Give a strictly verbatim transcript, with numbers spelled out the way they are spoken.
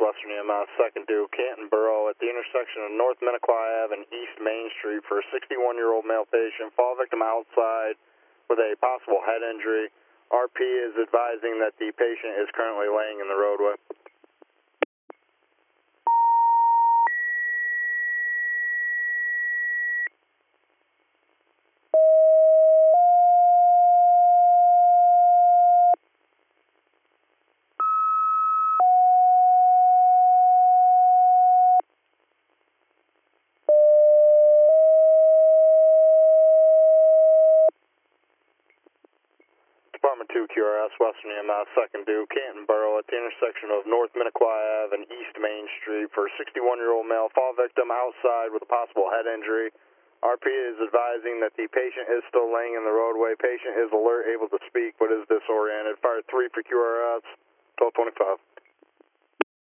Western E M S, second due, Canton Borough, at the intersection of North Minnequaw Ave and East Main Street for a sixty-one-year-old male patient. Fall victim outside with a possible head injury. R P is advising that the patient is currently laying in the roadway. Department two Q R S, Western E M S, second due, Canton Borough, at the intersection of North Minnequaw Ave and East Main Street for a sixty-one-year-old male. Fall victim outside with a possible head injury. R P is advising that the patient is still laying in the roadway. Patient is alert, able to speak, but is disoriented. Fire three for Q R S, twelve twenty-five.